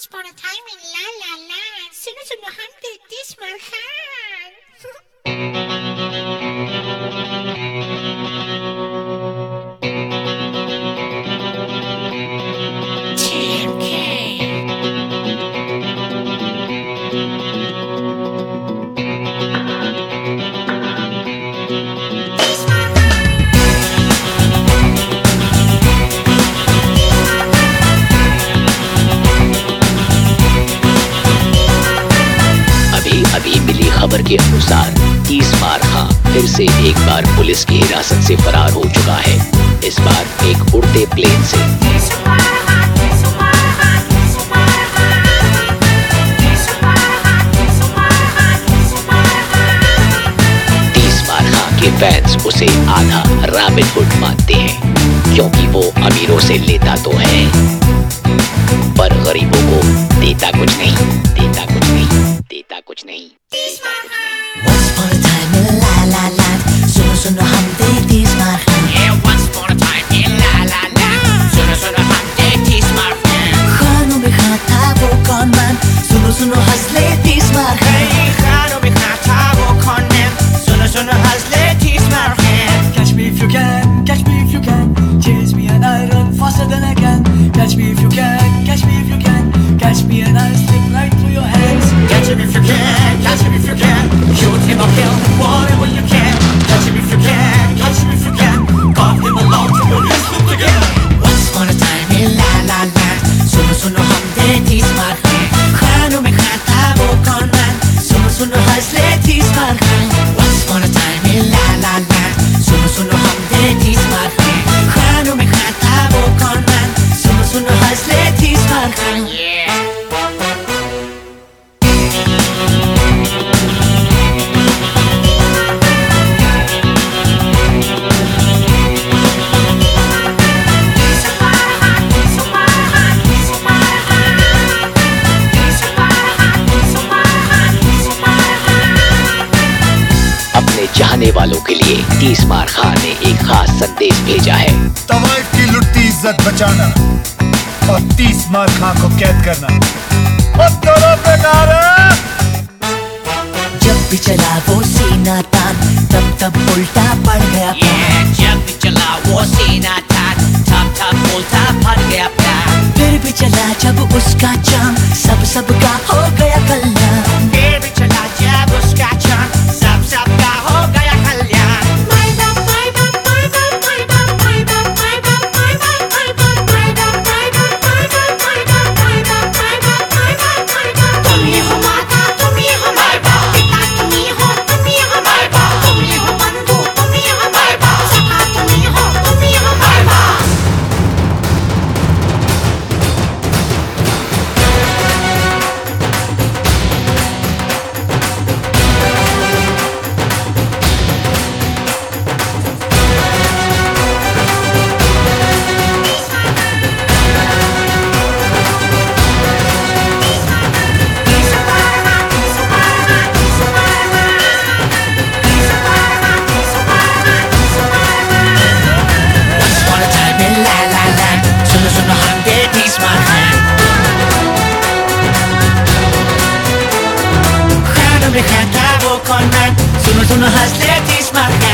Once upon a time in La La Land. सुनो सुनो हम देखते इस्माइल खान. अभी मिली खबर के अनुसार तीसमार खां फिर से एक बार पुलिस की हिरासत से फरार हो चुका है। इस बार एक उड़ते प्लेन से। तीसमार खां के फैंस उसे आधा रॉबिन हुड मानते हैं, क्योंकि वो अमीरों से लेता तो है पर गरीबों को देता कुछ नहीं, देता कुछ नहीं, देता कुछ नहीं। Once upon a time in La La Land, सुनो सुनो हम देखते Ismail Khan. Yeah, once upon a time in La La Land, सुनो सुनो हम देखते इस्माइल खान. खानों में खां था वो कॉनमैन, सुनो सुनो हंस लेते इस्माइल खान. खानों में खां था वो कॉनमैन, सुनो सुनो हंस लेते Ismail Khan. Catch me if you can, catch me if you can. Chase me and I run faster than I can. Catch me if you can, catch me if you can. Catch me and I slip right through your hands. Catch him if you can, catch him if you can. Shoot him or kill him, whatever you can. Catch him if you can, catch him if you can. Carve him along to the rest together. Once upon a time in La La Land, सुनो सुनो हम देखते इस्माइल खान. खानों में खां था वो conman, सुनो सुनो हंस लेते Ismail Khan. Once upon a time in La La Land, सुनो सुनो हम देखते इस्माइल खान. खानों में खां था वो कॉनमैन, सुनो सुनो हंस लेते इस्माइल खान. अपने चाहने वालों के लिए तीसमार खां ने एक खास संदेश भेजा है। तवाइफ की लुटती इज्जत बचाना और तीसमार खां को कैद करना दोनों बेकार है। जब भी चला वो सीना तान, तब तब उल्टा पड़ गया प्लान. जब भी चला वो सीना तान, तब तब उल्टा पड़ गया प्लान. फिर भी चला जब उसका चांद, सबका हो गया कल्याण. फिर भी चला जब उसका चांद, सबका हो गया कल्याण. तुम ही हो माता, तुम ही हो पिता, तुम ही हो तुम ही हो तुम ही हो बंधु, तुम ही हो सखा, तुम ही हो तुम ही हो Once upon a time in La La Land, सुनो सुनो हम देखते इस्माइल खान. खानों में खां था वो कॉनमैन, सुनो सुनो हंस लेते इस्माइल खान.